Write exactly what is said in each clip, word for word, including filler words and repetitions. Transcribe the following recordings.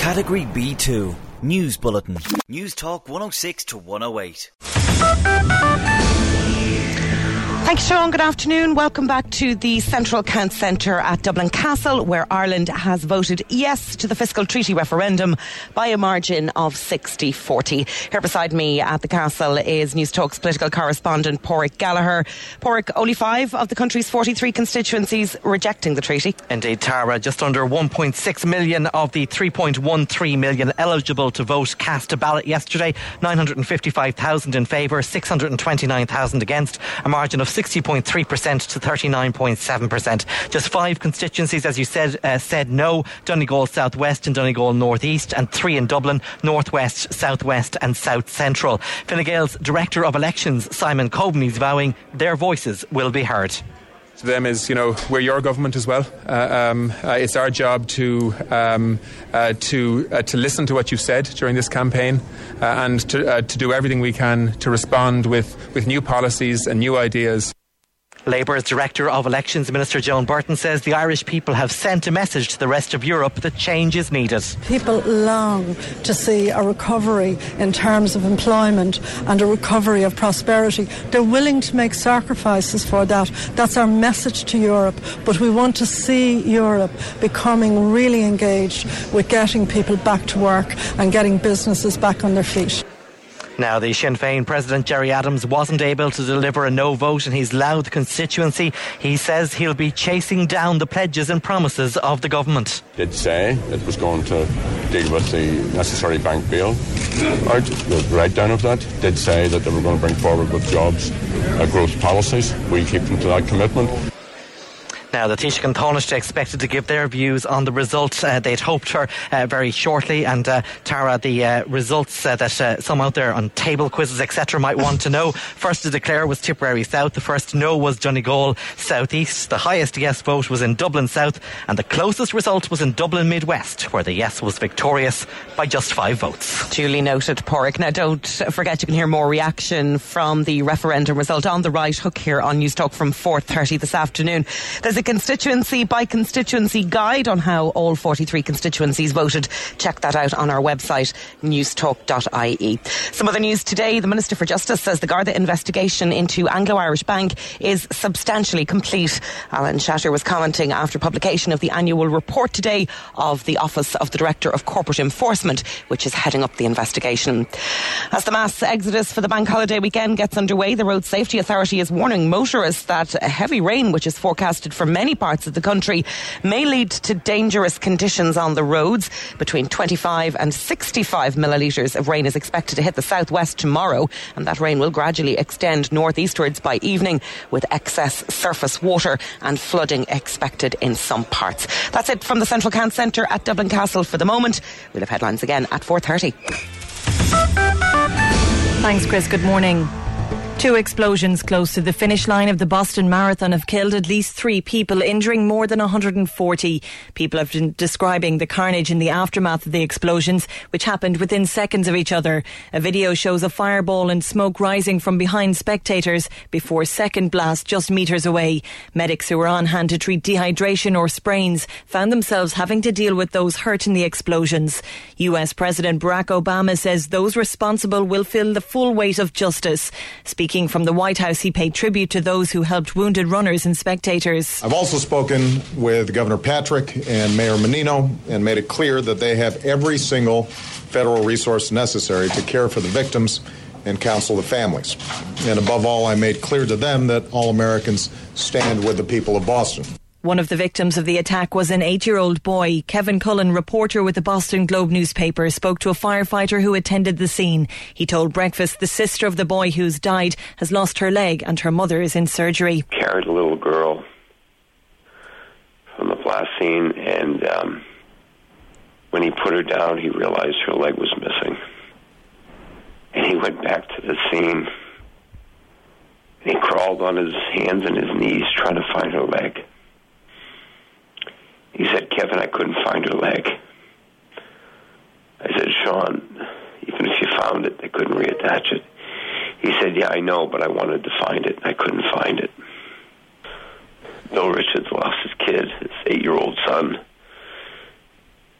Category B two. News Bulletin. News Talk one oh six to one oh eight. Thank you, Sean. Good afternoon. Welcome back to the Central Counts Centre at Dublin Castle, where Ireland has voted yes to the fiscal treaty referendum by a margin of sixty forty. Here beside me at the Castle is News Talk's political correspondent Pádraig Gallagher. Pádraig, only five of the country's forty-three constituencies rejecting the treaty. Indeed, Tara. Just under one point six million of the three point one three million eligible to vote cast a ballot yesterday. nine hundred fifty-five thousand in favour, six hundred twenty-nine thousand against, a margin of sixty point three percent to thirty-nine point seven percent. Just five constituencies, as you said, uh, said no. Donegal South West and Donegal North East, and three in Dublin: North West, South West and South Central. Fine Gael's Director of Elections, Simon Coveney, is vowing their voices will be heard. To them is, you know, we're your government as well. Uh, um, uh, it's our job to um, uh, to uh, to listen to what you've said during this campaign uh, and to uh, to do everything we can to respond with, with new policies and new ideas. Labour's Director of Elections, Minister Joan Burton, says the Irish people have sent a message to the rest of Europe that change is needed. People long to see a recovery in terms of employment and a recovery of prosperity. They're willing to make sacrifices for that. That's our message to Europe. But we want to see Europe becoming really engaged with getting people back to work and getting businesses back on their feet. Now, the Sinn Féin President Gerry Adams wasn't able to deliver a no vote in his Louth constituency. He says he'll be chasing down the pledges and promises of the government. Did say it was going to deal with the necessary bank bail out, the write-down of that. Did say that they were going to bring forward with jobs, uh, growth policies. We keep them to that commitment. Now, the Taoiseach and Taoiseach expected to give their views on the results. Uh, they'd hoped for uh, very shortly. And uh, Tara, the uh, results uh, that uh, some out there on table quizzes, et cetera, might want to know. First to declare was Tipperary South. The first no was Donegal South East. The highest yes vote was in Dublin South, and the closest result was in Dublin Mid West, where the yes was victorious by just five votes. Duly noted, Pádraig. Now, don't forget you can hear more reaction from the referendum result on the right hook here on News Talk from four thirty this afternoon. There's a constituency by constituency guide on how all forty-three constituencies voted. Check that out on our website, newstalk dot I E. Some other news today: the Minister for Justice says the Garda investigation into Anglo-Irish Bank is substantially complete. Alan Shatter was commenting after publication of the annual report today of the Office of the Director of Corporate Enforcement, which is heading up the investigation. As the mass exodus for the bank holiday weekend gets underway, the Road Safety Authority is warning motorists that heavy rain, which is forecasted for many parts of the country, may lead to dangerous conditions on the roads. Between twenty-five and sixty-five millilitres of rain is expected to hit the southwest tomorrow, and that rain will gradually extend northeastwards by evening, with excess surface water and flooding expected in some parts. That's it from the Central Counts Centre at Dublin Castle for the moment. We'll have headlines again at four thirty. Thanks, Chris. Good morning. Two explosions close to the finish line of the Boston Marathon have killed at least three people, injuring more than one hundred forty. People have been describing the carnage in the aftermath of the explosions, which happened within seconds of each other. A video shows a fireball and smoke rising from behind spectators before a second blast just metres away. Medics who were on hand to treat dehydration or sprains found themselves having to deal with those hurt in the explosions. U S President Barack Obama says those responsible will feel the full weight of justice. Speaking Speaking from the White House, he paid tribute to those who helped wounded runners and spectators. I've also spoken with Governor Patrick and Mayor Menino and made it clear that they have every single federal resource necessary to care for the victims and counsel the families. And above all, I made clear to them that all Americans stand with the people of Boston. One of the victims of the attack was an eight-year-old boy. Kevin Cullen, reporter with the Boston Globe newspaper, spoke to a firefighter who attended the scene. He told Breakfast the sister of the boy who's died has lost her leg and her mother is in surgery. Carried a little girl from the blast scene, and um, when he put her down, he realized her leg was missing. And he went back to the scene, and he crawled on his hands and his knees trying to find her leg. He said, "Kevin, I couldn't find her leg." I said, "Sean, even if you found it, they couldn't reattach it." He said, "Yeah, I know, but I wanted to find it. I couldn't find it." Bill Richards lost his kid, his eight-year-old son,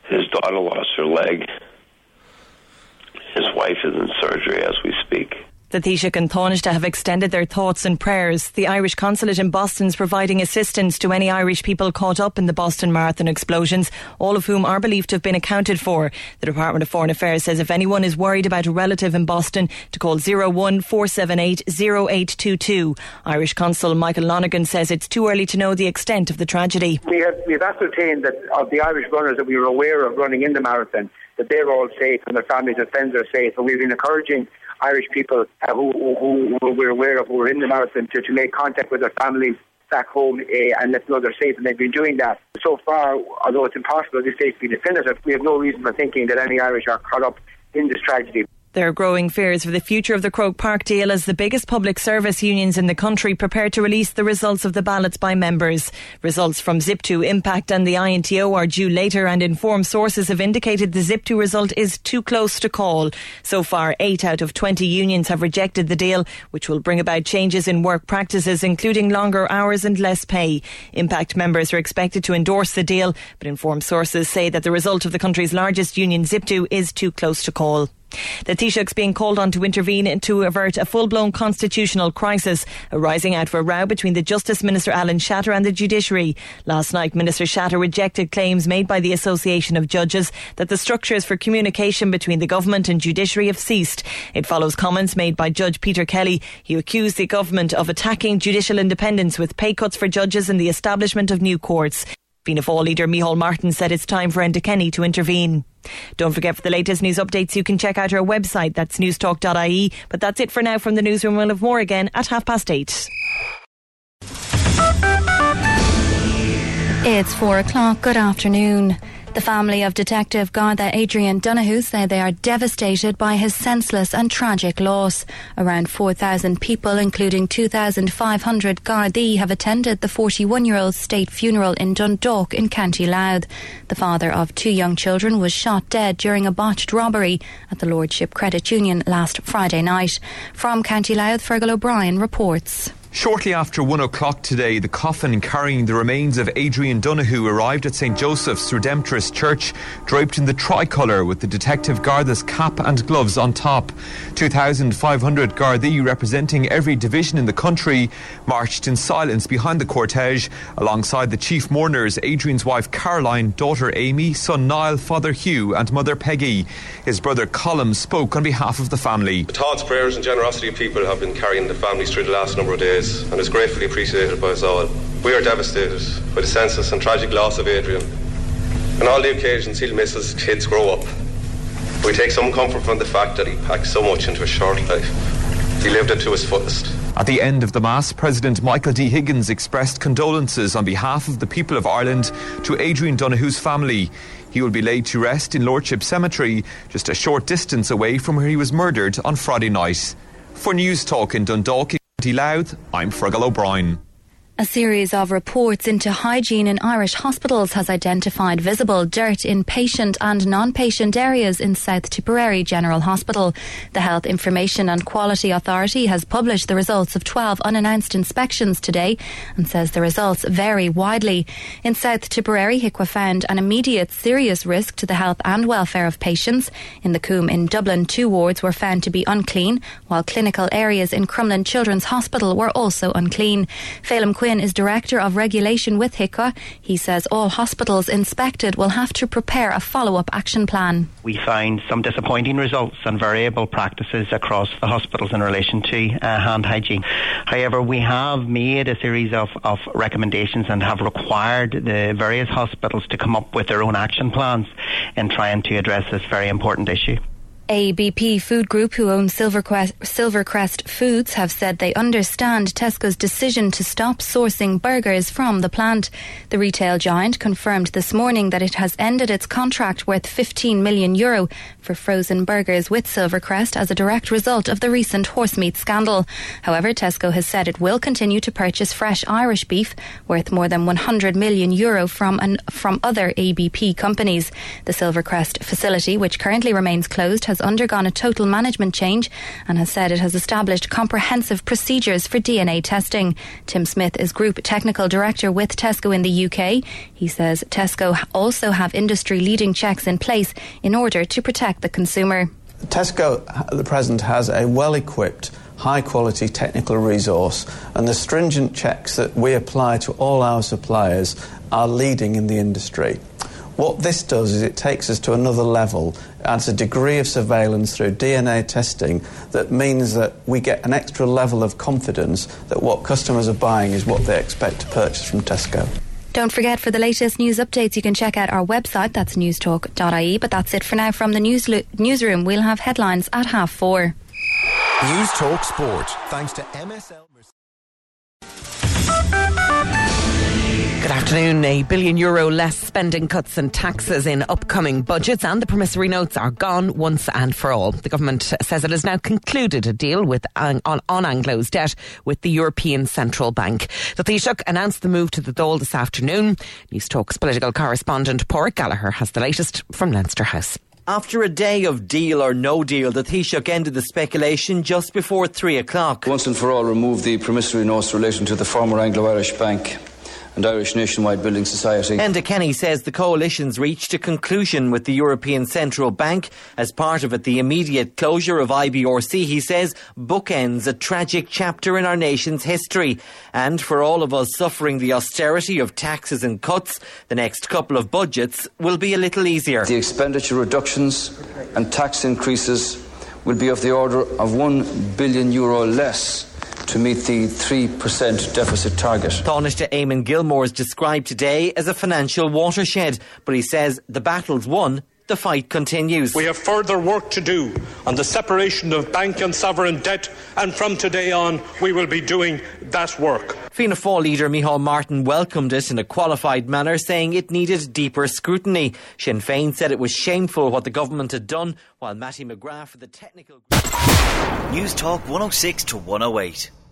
His daughter lost her leg. His wife is in surgery as we speak. The Taoiseach and Taoiseach have extended their thoughts and prayers. The Irish Consulate in Boston is providing assistance to any Irish people caught up in the Boston Marathon explosions, all of whom are believed to have been accounted for. The Department of Foreign Affairs says if anyone is worried about a relative in Boston, to call zero one four seven eight zero eight two two. Irish Consul Michael Lonergan says it's too early to know the extent of the tragedy. We have, we have ascertained that of the Irish runners that we were aware of running in the marathon, that they're all safe and their families and friends are safe. And we've been encouraging Irish people uh, who, who, who we're aware of who are in the marathon to, to make contact with their families back home uh, and let them know they're safe, and they've been doing that. So far, although it's impossible at this stage to be definitive, we have no reason for thinking that any Irish are caught up in this tragedy. There are growing fears for the future of the Croke Park deal as the biggest public service unions in the country prepare to release the results of the ballots by members. Results from Zip two, Impact and the I N T O are due later, and informed sources have indicated the Zip two result is too close to call. So far, eight out of twenty unions have rejected the deal, which will bring about changes in work practices, including longer hours and less pay. Impact members are expected to endorse the deal, but informed sources say that the result of the country's largest union, Zip two, is too close to call. The Taoiseach's being called on to intervene to avert a full-blown constitutional crisis arising out of a row between the Justice Minister Alan Shatter and the judiciary. Last night, Minister Shatter rejected claims made by the Association of Judges that the structures for communication between the government and judiciary have ceased. It follows comments made by Judge Peter Kelly. He accused the government of attacking judicial independence with pay cuts for judges and the establishment of new courts. Fianna Fáil leader Micheál Martin said it's time for Enda Kenny to intervene. Don't forget, for the latest news updates, you can check out our website. That's newstalk dot I E. But that's it for now from the newsroom. We'll have more again at half past eight. It's four o'clock. Good afternoon. The family of Detective Garda Adrian Donoghue say they are devastated by his senseless and tragic loss. Around four thousand people, including two thousand five hundred Gardaí, have attended the forty-one-year-old's state funeral in Dundalk in County Louth. The father of two young children was shot dead during a botched robbery at the Lordship Credit Union last Friday night. From County Louth, Fergal O'Brien reports. Shortly after one o'clock today, the coffin carrying the remains of Adrian Donoghue arrived at St Joseph's Redemptorist Church, draped in the tricolour with the Detective Garda's cap and gloves on top. two thousand five hundred Gardaí, representing every division in the country, marched in silence behind the cortege, alongside the chief mourners, Adrian's wife Caroline, daughter Amy, son Niall, father Hugh and mother Peggy. His brother Colm spoke on behalf of the family. The thoughts, prayers and generosity of people have been carrying the families through the last number of days, and is gratefully appreciated by us all. We are devastated by the senseless and tragic loss of Adrian, and all the occasions he'll miss as kids grow up. We take some comfort from the fact that he packed so much into a short life. He lived it to his fullest. At the end of the Mass, President Michael D. Higgins expressed condolences on behalf of the people of Ireland to Adrian Donoghue's family. He will be laid to rest in Lordship Cemetery, just a short distance away from where he was murdered on Friday night. For News Talk in Dundalk, Louth, I'm Fergal O'Brien. A series of reports into hygiene in Irish hospitals has identified visible dirt in patient and non-patient areas in South Tipperary General Hospital. The Health Information and Quality Authority has published the results of twelve unannounced inspections today and says the results vary widely. In South Tipperary, H I C W A found an immediate serious risk to the health and welfare of patients. In the Coombe in Dublin, two wards were found to be unclean, while clinical areas in Crumlin Children's Hospital were also unclean. Phelim Quinn is Director of Regulation with H I C W A. He says all hospitals inspected will have to prepare a follow-up action plan. We find some disappointing results and variable practices across the hospitals in relation to uh, hand hygiene. However, we have made a series of, of recommendations and have required the various hospitals to come up with their own action plans in trying to address this very important issue. A B P Food Group, who owns Silvercrest, Silvercrest Foods, have said they understand Tesco's decision to stop sourcing burgers from the plant. The retail giant confirmed this morning that it has ended its contract worth fifteen million euro for frozen burgers with Silvercrest as a direct result of the recent horsemeat scandal. However, Tesco has said it will continue to purchase fresh Irish beef worth more than one hundred million euro from an, from other A B P companies. The Silvercrest facility, which currently remains closed, has has undergone a total management change and has said it has established comprehensive procedures for D N A testing. Tim Smith is Group Technical Director with Tesco in the U K. He says Tesco also have industry-leading checks in place in order to protect the consumer. Tesco at the present has a well-equipped, high-quality technical resource, and the stringent checks that we apply to all our suppliers are leading in the industry. What this does is it takes us to another level, adds a degree of surveillance through D N A testing that means that we get an extra level of confidence that what customers are buying is what they expect to purchase from Tesco. Don't forget, for the latest news updates, you can check out our website, that's newstalk dot I E. But that's it for now from the news lo- newsroom. We'll have headlines at half four. News Talk Sport, thanks to M S L. Good afternoon. A billion euro less spending cuts and taxes in upcoming budgets, and the promissory notes are gone once and for all. The government says it has now concluded a deal with on, on Anglo's debt with the European Central Bank. The Taoiseach announced the move to the Dáil this afternoon. News Talk's political correspondent Pádraig Gallagher has the latest from Leinster House. After a day of deal or no deal, the Taoiseach ended the speculation just before three o'clock. Once and for all, remove the promissory notes relating to the former Anglo-Irish Bank and Irish Nationwide Building Society. Enda Kenny says the coalition's reached a conclusion with the European Central Bank. As part of it, the immediate closure of I B R C, he says, bookends a tragic chapter in our nation's history. And for all of us suffering the austerity of taxes and cuts, the next couple of budgets will be a little easier. The expenditure reductions and tax increases will be of the order of one billion euro less to meet the three percent deficit target. Taoiseach Eamon Gilmore is described today as a financial watershed, but he says the battle's won, the fight continues. We have further work to do on the separation of bank and sovereign debt, and from today on we will be doing that work. Fianna Fáil leader Micheál Martin welcomed it in a qualified manner, saying it needed deeper scrutiny. Sinn Féin said it was shameful what the government had done, while Matty McGrath for the technical... News Talk one oh six to one oh eight.